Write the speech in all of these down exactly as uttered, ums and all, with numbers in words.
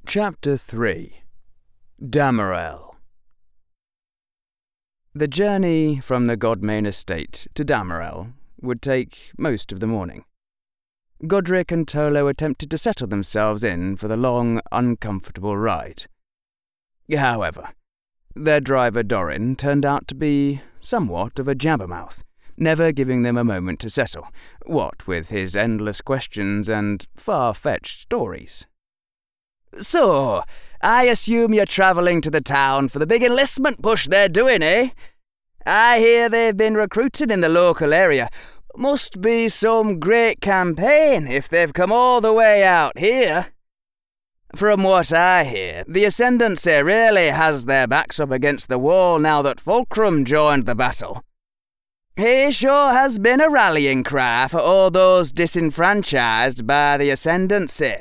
Chapter three. Damorel. The journey from the Godmain estate to Damorel would take most of the morning. Godric and Tolo attempted to settle themselves in for the long, uncomfortable ride. However, their driver Dorin turned out to be somewhat of a jabbermouth, never giving them a moment to settle, what with his endless questions and far-fetched stories. "So, I assume you're travelling to the town for the big enlistment push they're doing, eh? I hear they've been recruiting in the local area. Must be some great campaign if they've come all the way out here. From what I hear, the Ascendancy really has their backs up against the wall now that Fulcrum joined the battle. He sure has been a rallying cry for all those disenfranchised by the Ascendancy."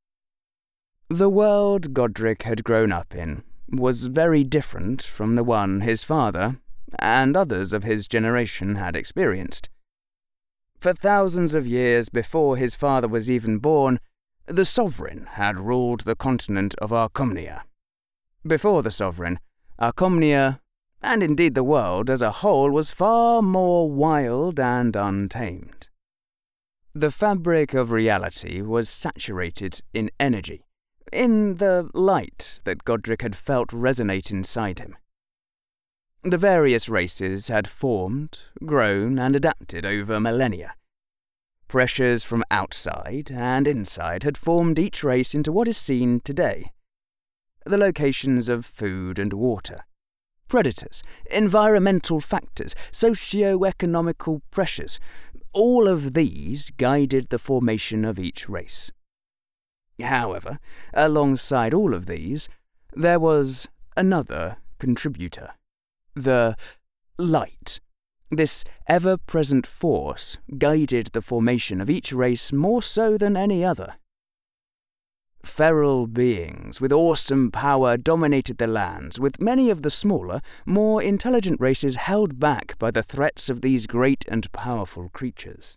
The world Godric had grown up in was very different from the one his father and others of his generation had experienced. For thousands of years before his father was even born, the Sovereign had ruled the continent of Arcomnia. Before the Sovereign, Arcomnia, and indeed the world as a whole, was far more wild and untamed. The fabric of reality was saturated in energy, in the light that Godric had felt resonate inside him. The various races had formed, grown, and adapted over millennia. Pressures from outside and inside had formed each race into what is seen today. The locations of food and water, predators, environmental factors, socio-economical pressures, all of these guided the formation of each race. However, alongside all of these, there was another contributor. The light. This ever-present force guided the formation of each race more so than any other. Feral beings with awesome power dominated the lands, with many of the smaller, more intelligent races held back by the threats of these great and powerful creatures.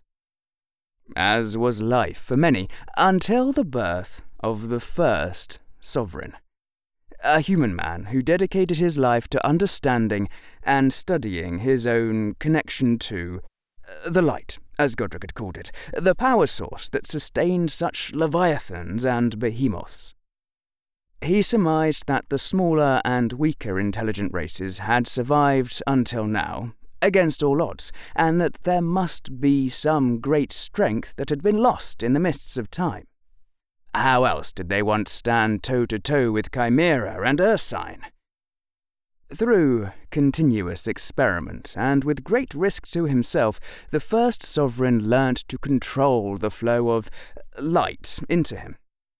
As was life for many, until the birth of the first Sovereign, a human man who dedicated his life to understanding and studying his own connection to uh, the light, as Godric had called it, the power source that sustained such leviathans and behemoths. He surmised that the smaller and weaker intelligent races had survived until now, against all odds, and that there must be some great strength that had been lost in the mists of time. How else did they once stand toe-to-toe with Chimera and Ursine? Through continuous experiment, and with great risk to himself, the first Sovereign learnt to control the flow of light into him.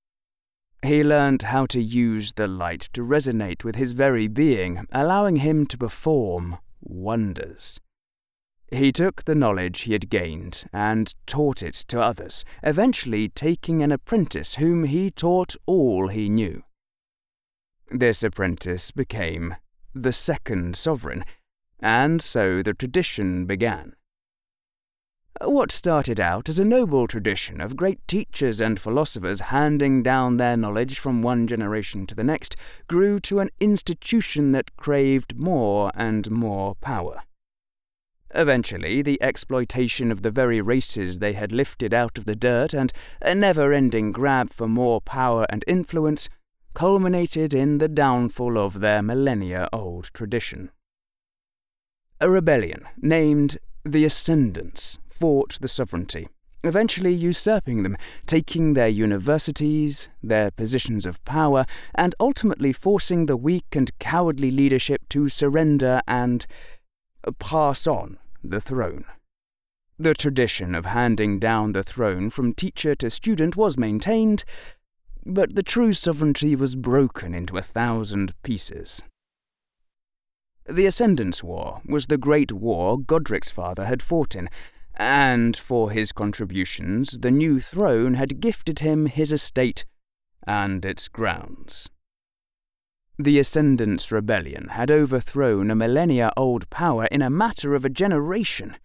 He learnt how to use the light to resonate with his very being, allowing him to perform wonders. He took the knowledge he had gained and taught it to others, eventually taking an apprentice whom he taught all he knew. This apprentice became the second Sovereign, and so the tradition began. What started out as a noble tradition of great teachers and philosophers handing down their knowledge from one generation to the next grew to an institution that craved more and more power. Eventually, the exploitation of the very races they had lifted out of the dirt and a never-ending grab for more power and influence culminated in the downfall of their millennia-old tradition. A rebellion named the Ascendants fought the sovereignty, eventually usurping them, taking their universities, their positions of power, and ultimately forcing the weak and cowardly leadership to surrender and pass on the throne. The tradition of handing down the throne from teacher to student was maintained, but the true sovereignty was broken into a thousand pieces. The Ascendants' War was the great war Godric's father had fought in, and for his contributions the new throne had gifted him his estate and its grounds. The Ascendants' rebellion had overthrown a millennia-old power in a matter of a generation.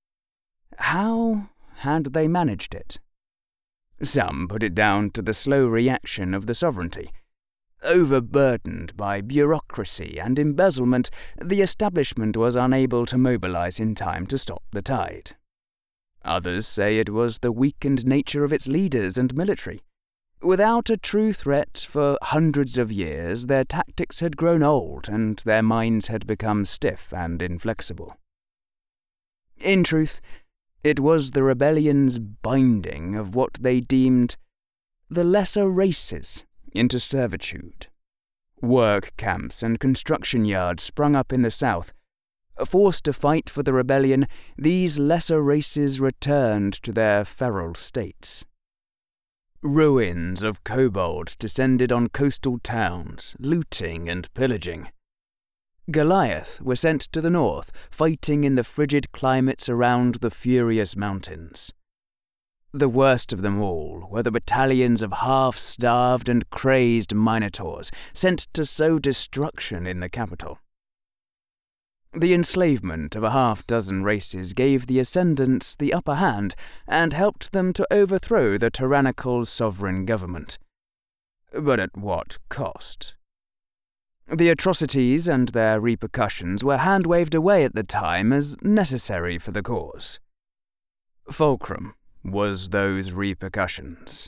How had they managed it? Some put it down to the slow reaction of the sovereignty, Overburdened by bureaucracy and embezzlement, the establishment was unable to mobilize in time to stop the tide. Others say it was the weakened nature of its leaders and military. Without a true threat for hundreds of years, their tactics had grown old and their minds had become stiff and inflexible. In truth, it was the rebellion's binding of what they deemed the lesser races into servitude. Work camps and construction yards sprung up in the south. Forced to fight for the rebellion, these lesser races returned to their feral states. Ruins of kobolds descended on coastal towns, looting and pillaging. Goliath were sent to the north, fighting in the frigid climates around the furious mountains. The worst of them all were the battalions of half-starved and crazed minotaurs sent to sow destruction in the capital. The enslavement of a half-dozen races gave the ascendants the upper hand and helped them to overthrow the tyrannical sovereign government. But at what cost? The atrocities and their repercussions were hand-waved away at the time as necessary for the cause. Fulcrum was those repercussions.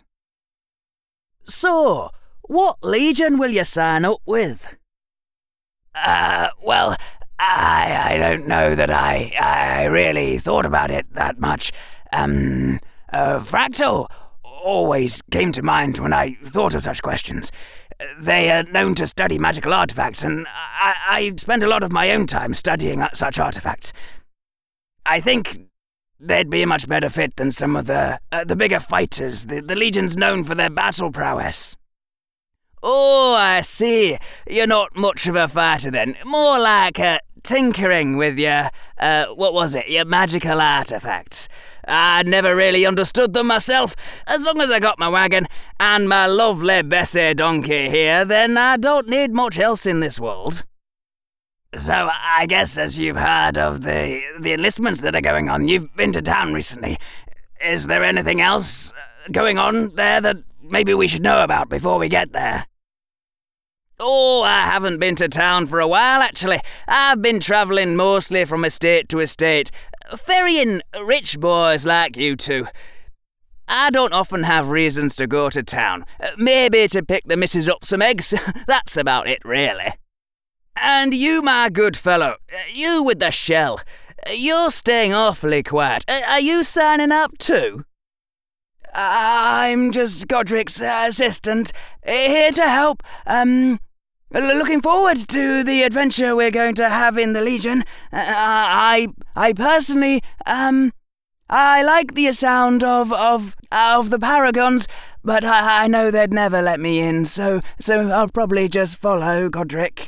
So, what legion will you sign up with? Uh, well, I I don't know that I I really thought about it that much. Um, uh, Fractal always came to mind when I thought of such questions. They are known to study magical artifacts, and I, I spent a lot of my own time studying such artifacts. I think they'd be a much better fit than some of the uh, the bigger fighters, the, the legions known for their battle prowess. Oh, I see. You're not much of a fighter then. More like uh, tinkering with your, uh, what was it, your magical artifacts. I never really understood them myself. As long as I got my wagon and my lovely Bessie donkey here, then I don't need much else in this world. So, I guess as you've heard of the, the enlistments that are going on, you've been to town recently. Is there anything else going on there that maybe we should know about before we get there? Oh, I haven't been to town for a while, actually. I've been travelling mostly from estate to estate, ferrying rich boys like you two. I don't often have reasons to go to town. Maybe to pick the missus up some eggs. That's about it, really. And you, my good fellow, you with the shell, you're staying awfully quiet. Are you signing up too? I'm just Godric's uh, assistant, here to help. Um, looking forward to the adventure we're going to have in the Legion. Uh, I, I personally, um, I like the sound of of of the Paragons, but I, I know they'd never let me in, so so I'll probably just follow Godric.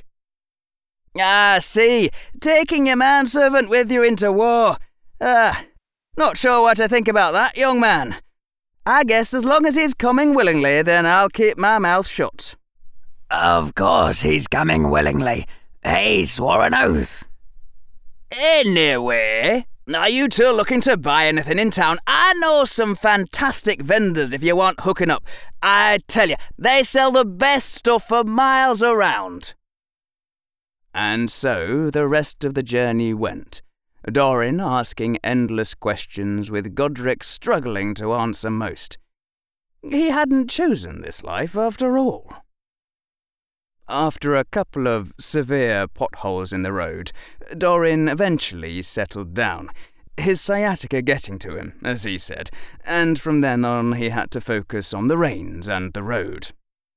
Ah, see, taking your manservant with you into war. Ah, not sure what to think about that, young man. I guess as long as he's coming willingly, then I'll keep my mouth shut. Of course he's coming willingly. He swore an oath. Anyway, are you two looking to buy anything in town? I know some fantastic vendors if you want hooking up. I tell you, they sell the best stuff for miles around. And so the rest of the journey went, Dorin asking endless questions with Godric struggling to answer most. He hadn't chosen this life after all. After a couple of severe potholes in the road, Dorin eventually settled down, his sciatica getting to him, as he said, and from then on he had to focus on the reins and the road.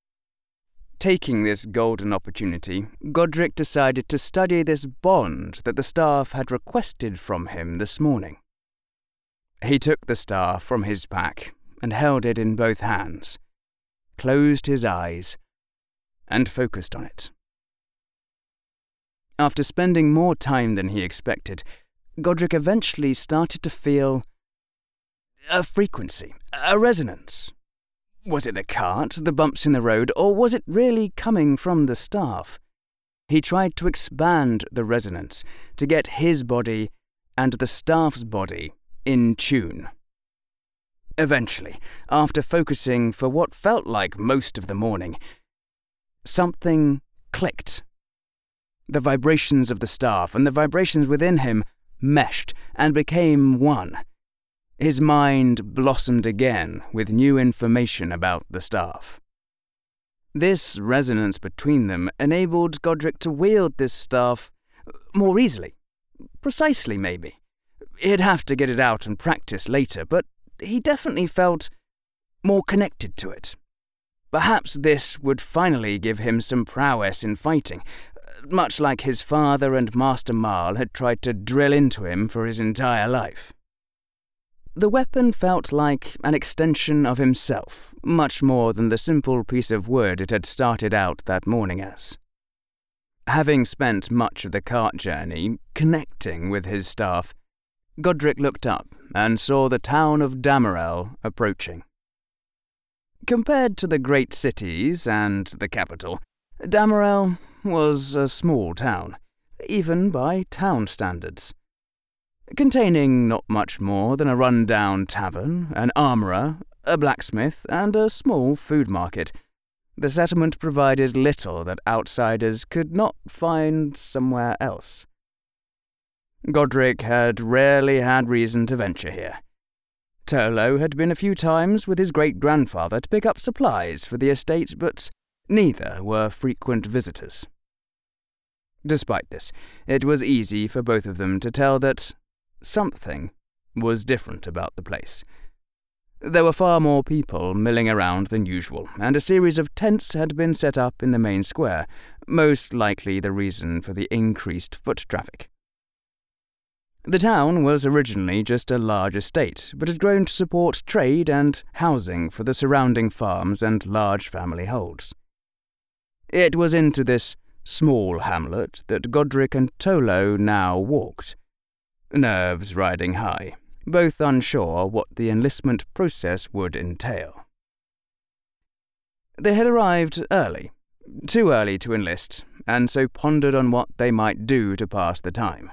Taking this golden opportunity, Godric decided to study this bond that the staff had requested from him this morning. He took the staff from his pack and held it in both hands, closed his eyes, and focused on it. After spending more time than he expected, Godric eventually started to feel a frequency, a resonance. Was it the cart, the bumps in the road, or was it really coming from the staff? He tried to expand the resonance to get his body and the staff's body in tune. Eventually, after focusing for what felt like most of the morning, something clicked. The vibrations of the staff and the vibrations within him meshed and became one. His mind blossomed again with new information about the staff. This resonance between them enabled Godric to wield this staff more easily. Precisely, maybe. He'd have to get it out and practice later, but he definitely felt more connected to it. Perhaps this would finally give him some prowess in fighting, much like his father and Master Marl had tried to drill into him for his entire life. The weapon felt like an extension of himself, much more than the simple piece of wood it had started out that morning as. Having spent much of the cart journey connecting with his staff, Godric looked up and saw the town of Damorel approaching. Compared to the great cities and the capital, Damorel was a small town, even by town standards. Containing not much more than a run-down tavern, an armourer, a blacksmith, and a small food market, the settlement provided little that outsiders could not find somewhere else. Godric had rarely had reason to venture here. Turlo had been a few times with his great-grandfather to pick up supplies for the estate, but neither were frequent visitors. Despite this, it was easy for both of them to tell that something was different about the place. There were far more people milling around than usual, and a series of tents had been set up in the main square, most likely the reason for the increased foot traffic. The town was originally just a large estate, but had grown to support trade and housing for the surrounding farms and large family holds. It was into this small hamlet that Godric and Tolo now walked, nerves riding high, both unsure what the enlistment process would entail. They had arrived early, too early to enlist, and so pondered on what they might do to pass the time.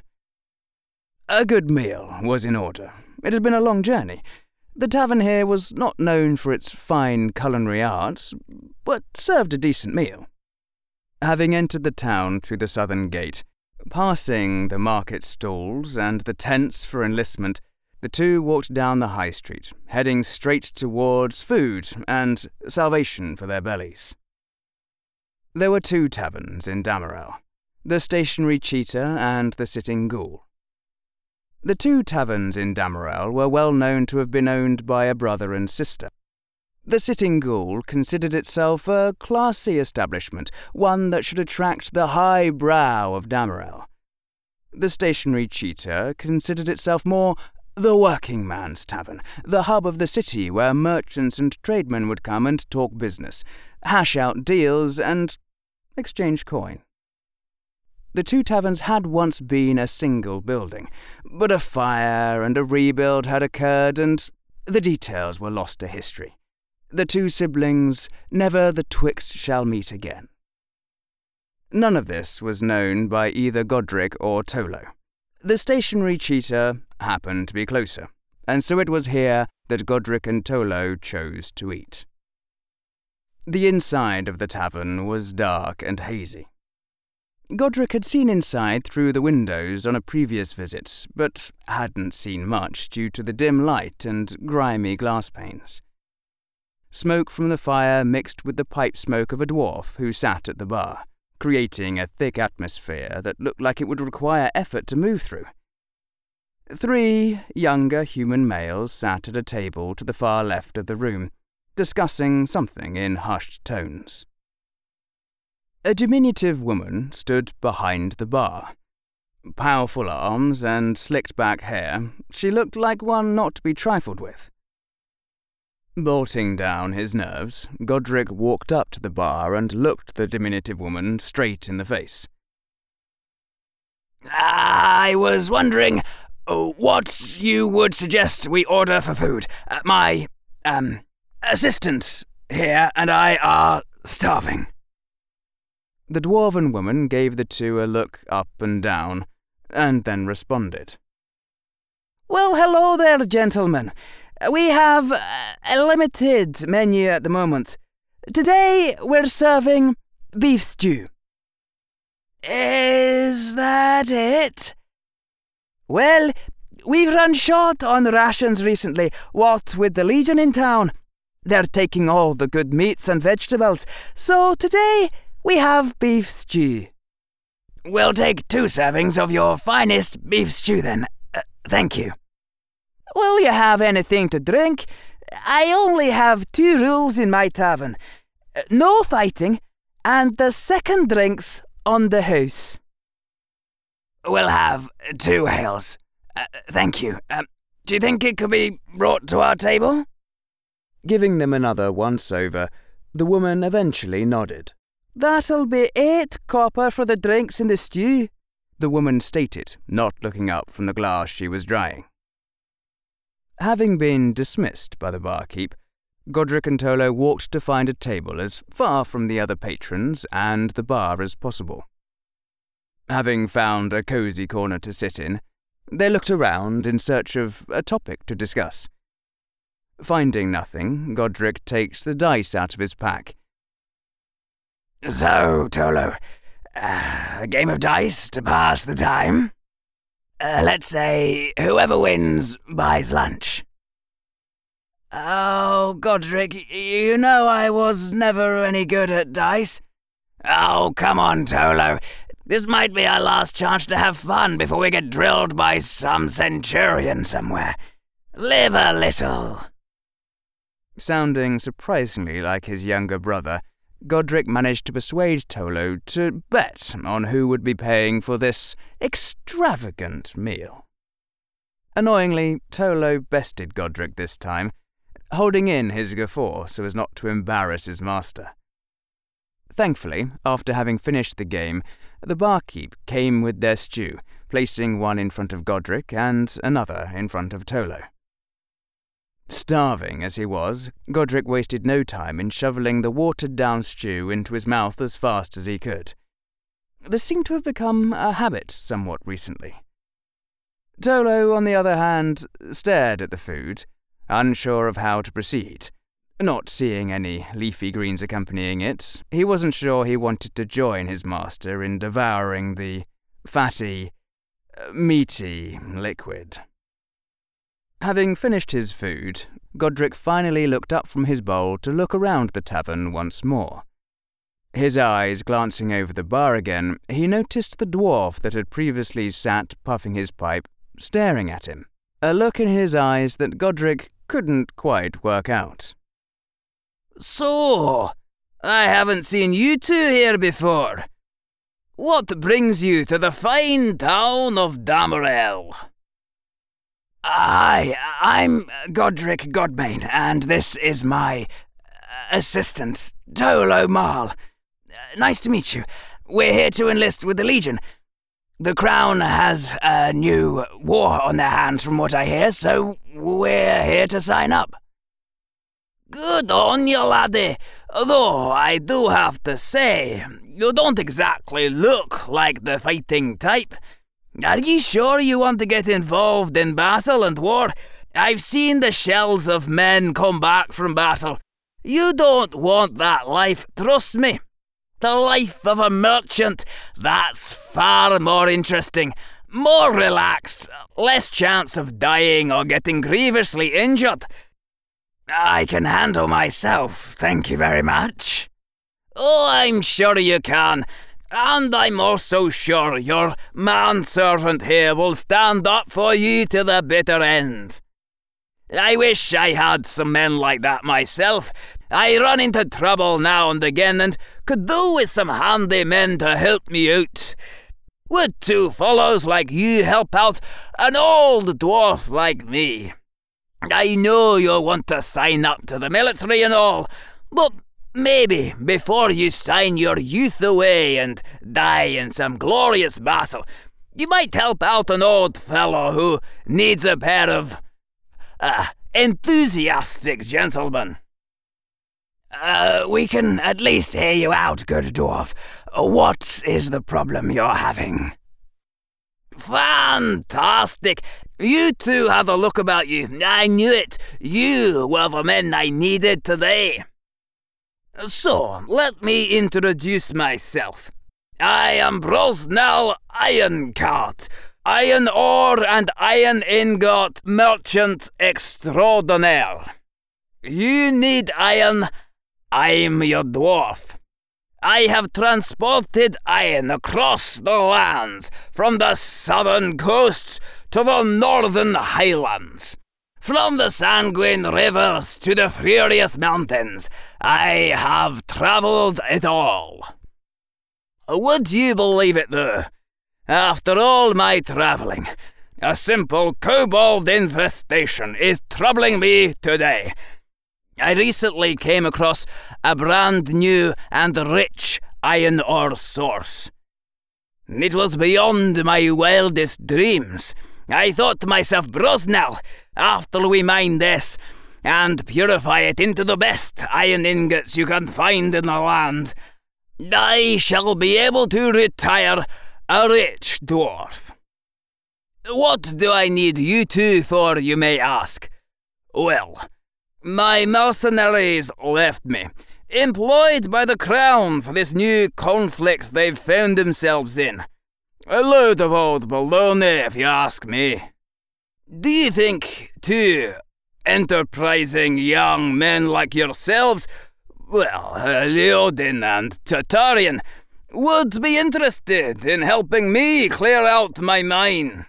A good meal was in order. It had been a long journey. The tavern here was not known for its fine culinary arts, but served a decent meal. Having entered the town through the southern gate, passing the market stalls and the tents for enlistment, the two walked down the high street, heading straight towards food and salvation for their bellies. There were two taverns in Damorel, the Stationary Cheetah and the Sitting Ghoul. The two taverns in Damorel were well known to have been owned by a brother and sister. The Sitting Ghoul considered itself a classy establishment, one that should attract the high brow of Damorel. The Stationary Cheetah considered itself more the working man's tavern, the hub of the city where merchants and tradesmen would come and talk business, hash out deals, and exchange coin. The two taverns had once been a single building, but a fire and a rebuild had occurred and the details were lost to history. The two siblings never the twixt shall meet again. None of this was known by either Godric or Tolo. The Stationary Cheetah happened to be closer, and so it was here that Godric and Tolo chose to eat. The inside of the tavern was dark and hazy. Godric had seen inside through the windows on a previous visit, but hadn't seen much due to the dim light and grimy glass panes. Smoke from the fire mixed with the pipe smoke of a dwarf who sat at the bar, creating a thick atmosphere that looked like it would require effort to move through. Three younger human males sat at a table to the far left of the room, discussing something in hushed tones. A diminutive woman stood behind the bar. Powerful arms and slicked-back hair, she looked like one not to be trifled with. Bolting down his nerves, Godric walked up to the bar and looked the diminutive woman straight in the face. I was wondering what you would suggest we order for food. Uh, my, um, assistant here and I are starving. The dwarven woman gave the two a look up and down, and then responded. Well, hello there, gentlemen. We have a limited menu at the moment. Today we're serving beef stew. Is that it? Well, we've run short on rations recently, what with the Legion in town. They're taking all the good meats and vegetables, so today we have beef stew. We'll take two servings of your finest beef stew then. Uh, thank you. Will you have anything to drink? I only have two rules in my tavern. No fighting, and the second drink's on the house. We'll have two ales. Uh, thank you. Um, do you think it could be brought to our table? Giving them another once-over, the woman eventually nodded. That'll be eight copper for the drinks in the stew, the woman stated, not looking up from the glass she was drying. Having been dismissed by the barkeep, Godric and Tolo walked to find a table as far from the other patrons and the bar as possible. Having found a cosy corner to sit in, they looked around in search of a topic to discuss. Finding nothing, Godric takes the dice out of his pack. So, Tolo, uh, a game of dice to pass the time? Uh, let's say whoever wins buys lunch. Oh, Godric, you know I was never any good at dice. Oh, come on, Tolo. This might be our last chance to have fun before we get drilled by some centurion somewhere. Live a little. Sounding surprisingly like his younger brother, Godric managed to persuade Tolo to bet on who would be paying for this extravagant meal. Annoyingly, Tolo bested Godric this time, holding in his guffaw so as not to embarrass his master. Thankfully, after having finished the game, the barkeep came with their stew, placing one in front of Godric and another in front of Tolo. Starving as he was, Godric wasted no time in shoveling the watered-down stew into his mouth as fast as he could. This seemed to have become a habit somewhat recently. Tolo, on the other hand, stared at the food, unsure of how to proceed. Not seeing any leafy greens accompanying it, he wasn't sure he wanted to join his master in devouring the fatty, meaty liquid. Having finished his food, Godric finally looked up from his bowl to look around the tavern once more. His eyes glancing over the bar again, he noticed the dwarf that had previously sat puffing his pipe, staring at him, a look in his eyes that Godric couldn't quite work out. So, I haven't seen you two here before. What brings you to the fine town of Damorel? I, I'm Godric Godbane, and this is my assistant, Tolo Marl. Nice to meet you. We're here to enlist with the Legion. The Crown has a new war on their hands from what I hear, so we're here to sign up. Good on you, laddie. Though I do have to say, you don't exactly look like the fighting type. Are you sure you want to get involved in battle and war? I've seen the shells of men come back from battle. You don't want that life, trust me. The life of a merchant, that's far more interesting, more relaxed, less chance of dying or getting grievously injured. I can handle myself, thank you very much. Oh, I'm sure you can. And I'm also sure your manservant here will stand up for you to the bitter end. I wish I had some men like that myself. I run into trouble now and again and could do with some handy men to help me out. Would two fellows like you help out an old dwarf like me? I know you'll want to sign up to the military and all, but maybe before you sign your youth away and die in some glorious battle, you might help out an old fellow who needs a pair of uh, enthusiastic gentlemen. Uh, we can at least hear you out, good dwarf. What is the problem you're having? Fantastic! You two had a look about you. I knew it. You were the men I needed today. So, let me introduce myself. I am Brosnell Ironcart, iron ore and iron ingot merchant extraordinaire. You need iron, I'm your dwarf. I have transported iron across the lands, from the southern coasts to the northern highlands. From the sanguine rivers to the furious mountains, I have travelled it all. Would you believe it, though? After all my travelling, a simple kobold infestation is troubling me today. I recently came across a brand new and rich iron ore source. It was beyond my wildest dreams. I thought to myself, Brosnell, after we mine this and purify it into the best iron ingots you can find in the land, I shall be able to retire a rich dwarf. What do I need you two for, you may ask? Well, my mercenaries left me, employed by the crown for this new conflict they've found themselves in. A load of old baloney, if you ask me. Do you think two enterprising young men like yourselves, well, uh, Leodin and Tartarian, would be interested in helping me clear out my mine?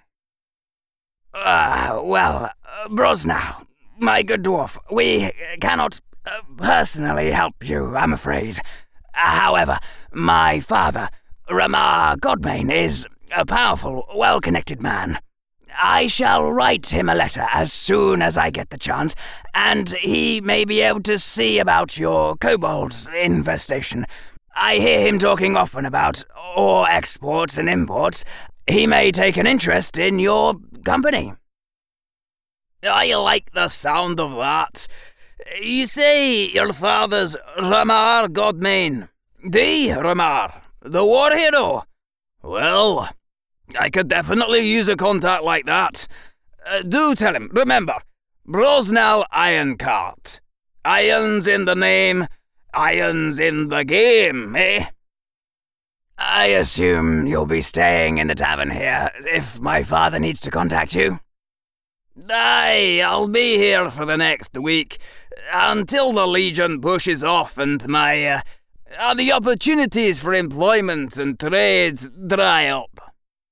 Ah, uh, well, uh, Brosnell, my good dwarf, we cannot uh, personally help you, I'm afraid. However, my father, Ramar Godmain, is a powerful, well-connected man. I shall write him a letter as soon as I get the chance, and he may be able to see about your kobold infestation. I hear him talking often about ore exports and imports. He may take an interest in your company. I like the sound of that. You say your father's Ramar Godmain. The Ramar, the war hero. Well, I could definitely use a contact like that. Uh, do tell him, remember, Brosnell Ironcart. Irons in the name, irons in the game, eh? I assume you'll be staying in the tavern here if my father needs to contact you? Aye, I'll be here for the next week, until the Legion pushes off and my, uh, uh, the opportunities for employment and trade dry up.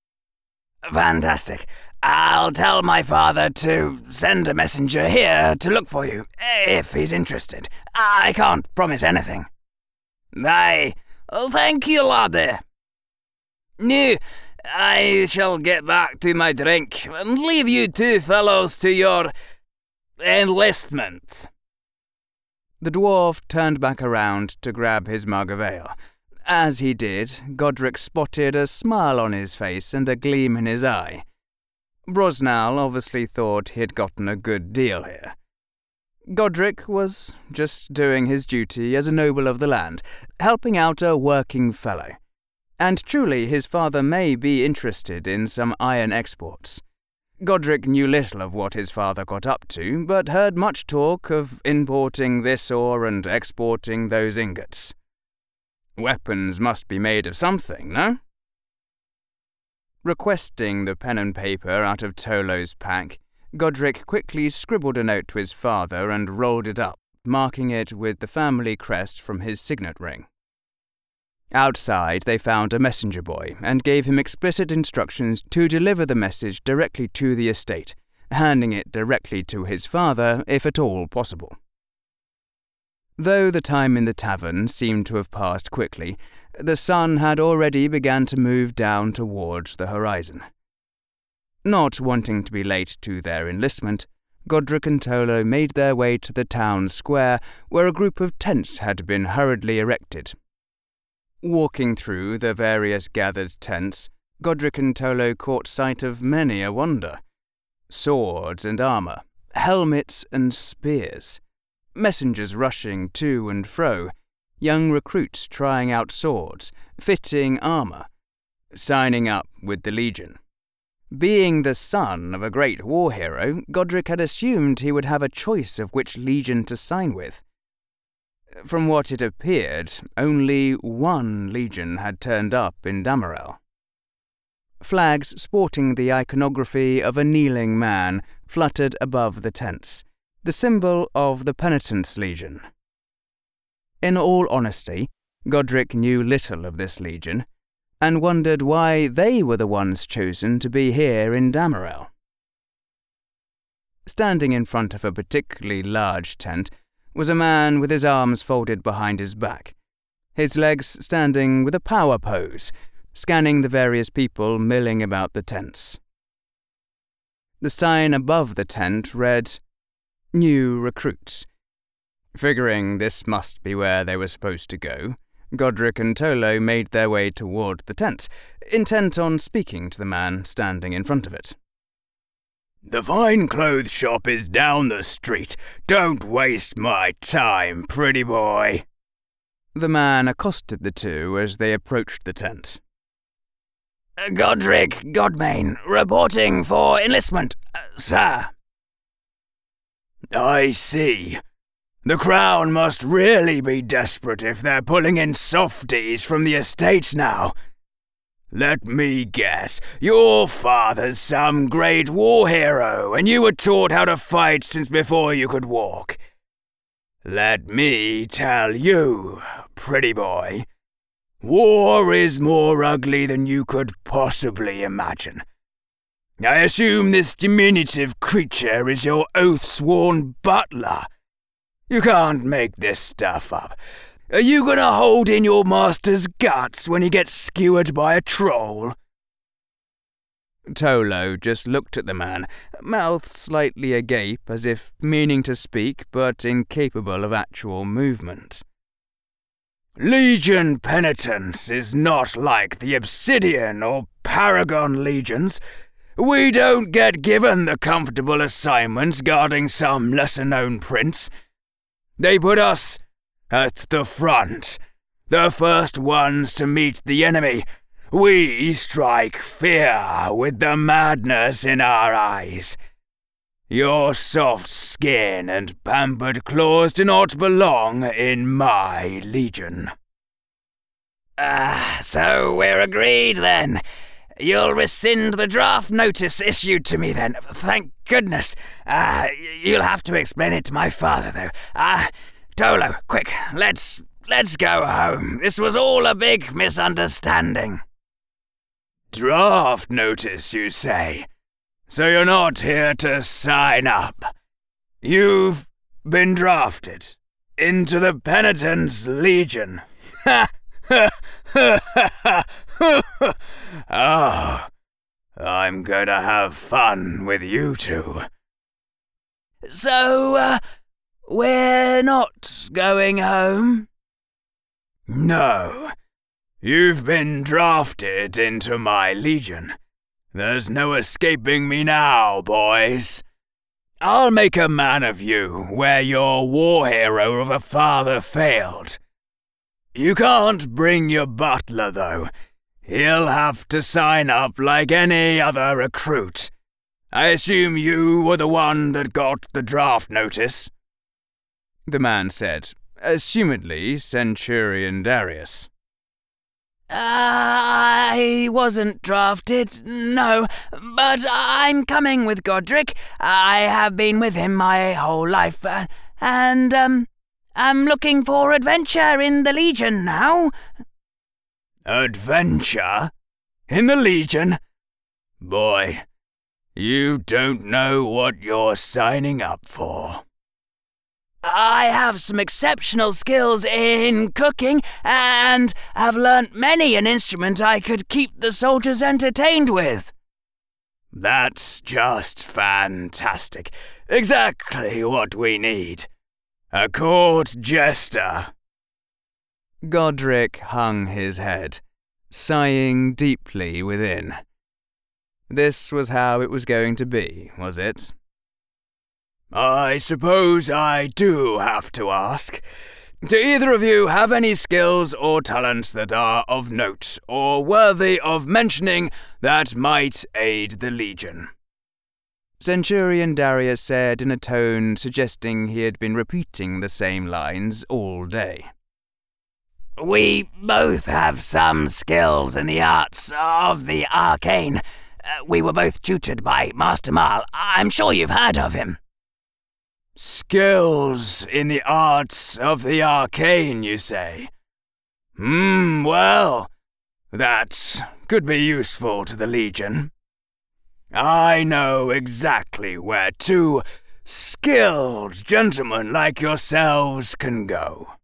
Fantastic. I'll tell my father to send a messenger here to look for you, if he's interested. I can't promise anything. Aye, thank you, laddie. Now, I shall get back to my drink and leave you two fellows to your enlistment. The dwarf turned back around to grab his mug of ale. As he did, Godric spotted a smile on his face and a gleam in his eye. Brosnell obviously thought he had gotten a good deal here. Godric was just doing his duty as a noble of the land, helping out a working fellow. And truly his father may be interested in some iron exports. Godric knew little of what his father got up to, but heard much talk of importing this ore and exporting those ingots. Weapons must be made of something, no? Requesting the pen and paper out of Tolo's pack, Godric quickly scribbled a note to his father and rolled it up, marking it with the family crest from his signet ring. Outside, they found a messenger boy and gave him explicit instructions to deliver the message directly to the estate, handing it directly to his father if at all possible. Though the time in the tavern seemed to have passed quickly, the sun had already begun to move down towards the horizon. Not wanting to be late to their enlistment, Godric and Tolo made their way to the town square where a group of tents had been hurriedly erected. Walking through the various gathered tents, Godric and Tolo caught sight of many a wonder. Swords and armour, helmets and spears, messengers rushing to and fro, young recruits trying out swords, fitting armour, signing up with the Legion. Being the son of a great war hero, Godric had assumed he would have a choice of which legion to sign with. From what it appeared, only one legion had turned up in Damorel. Flags sporting the iconography of a kneeling man fluttered above the tents, the symbol of the Penitents Legion. In all honesty, Godric knew little of this legion, and wondered why they were the ones chosen to be here in Damorel. Standing in front of a particularly large tent was a man with his arms folded behind his back, his legs standing with a power pose, scanning the various people milling about the tents. The sign above the tent read, "New Recruits." Figuring this must be where they were supposed to go, Godric and Tolo made their way toward the tent, intent on speaking to the man standing in front of it. "The fine clothes shop is down the street. Don't waste my time, pretty boy." The man accosted the two as they approached the tent. "Godric Godmain, reporting for enlistment, uh, sir." "I see. The Crown must really be desperate if they're pulling in softies from the estates now. Let me guess, your father's some great war hero, and you were taught how to fight since before you could walk. Let me tell you, pretty boy, war is more ugly than you could possibly imagine. I assume this diminutive creature is your oath-sworn butler. You can't make this stuff up. Are you going to hold in your master's guts when he gets skewered by a troll?" Tolo just looked at the man, mouth slightly agape as if meaning to speak but incapable of actual movement. "Legion Penitence is not like the Obsidian or Paragon Legions. We don't get given the comfortable assignments guarding some lesser-known prince. They put us at the front, the first ones to meet the enemy. We strike fear with the madness in our eyes. Your soft skin and pampered claws do not belong in my legion." Ah, uh, so we're agreed then. You'll rescind the draft notice issued to me then. Thank goodness. Ah, uh, you'll have to explain it to my father though. Ah, uh, Tolo, quick, let's let's go home. This was all a big misunderstanding. Draft notice, you say? So you're not here to sign up. You've been drafted into the Penitents Legion. Ha ha ha ha ha! Oh, I'm going to have fun with you two. So, uh, we're not going home? No. You've been drafted into my legion. There's no escaping me now, boys. I'll make a man of you where your war hero of a father failed. You can't bring your butler, though. He'll have to sign up like any other recruit. I assume you were the one that got the draft notice? The man said, assumedly Centurion Darius. I wasn't drafted, no, but I'm coming with Godric. I have been with him my whole life, uh, and, um, I'm looking for adventure in the Legion now. Adventure? In the Legion? Boy, you don't know what you're signing up for. I have some exceptional skills in cooking, and have learnt many an instrument I could keep the soldiers entertained with. That's just fantastic. Exactly what we need. A court jester. Godric hung his head, sighing deeply within. This was how it was going to be, was it? I suppose I do have to ask. Do either of you have any skills or talents that are of note or worthy of mentioning that might aid the Legion? Centurion Darius said in a tone suggesting he had been repeating the same lines all day. We both have some skills in the arts of the arcane. Uh, we were both tutored by Master Mal. I'm sure you've heard of him. Skills in the arts of the arcane, you say? Hmm, well, that could be useful to the Legion. I know exactly where two skilled gentlemen like yourselves can go.